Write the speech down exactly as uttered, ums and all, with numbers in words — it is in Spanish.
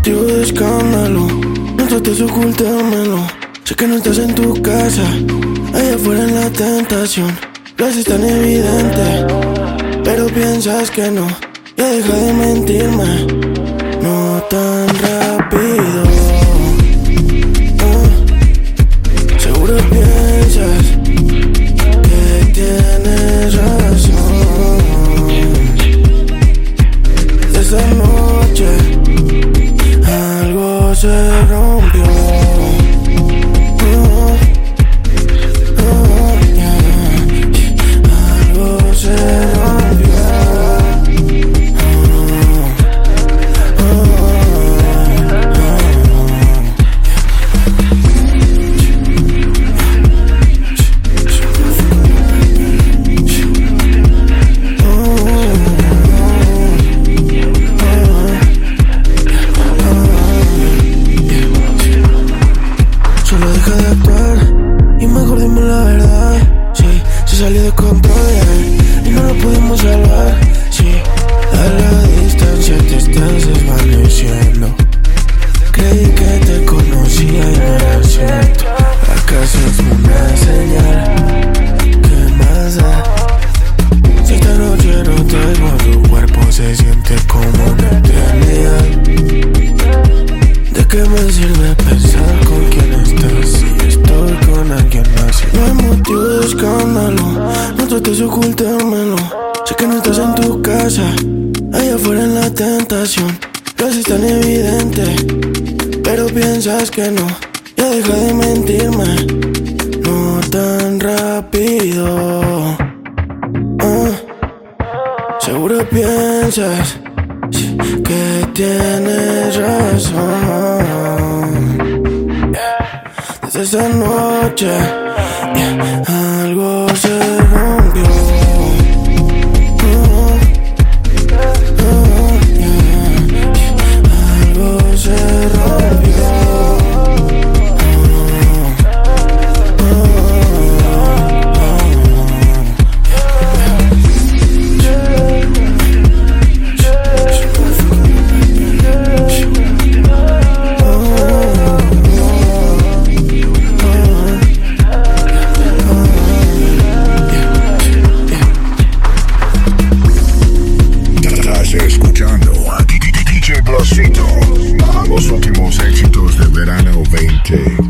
motivo de escándalo. No trates de ocultármelo. Sé que no estás en tu casa, allá afuera en la tentación. Lo haces tan evidente, pero piensas que no. Ya deja de mentirme, no tan rápido. Ah, seguro piensas que tienes razón. Esa noche algo se rompió. Solo deja de actuar y mejor dime la verdad. Sí, se salió de control yeah, y no lo pudimos salvar. Sí, a la distancia te estás desvaneciendo. Creí que te conocía y no era cierto. ¿Acaso es una señal? ¿Qué más da? Si esta noche no tengo tu cuerpo, se siente como una eternidad. ¿De qué me sirve pensar con quién estás si estoy con alguien más? No hay motivo de escándalo, no trates de ocultármelo. Sé que no estás en tu casa, allá afuera en la tentación. Lo haces tan evidente, pero piensas que no. Ya deja de mentirme, no tan rápido. Ah, seguro piensas que tienes razón. Desde esa noche yeah, algo se rompió. Oh, oh, yeah, algo se rompió. Escuchando a D J Blasito, los últimos éxitos de verano veinte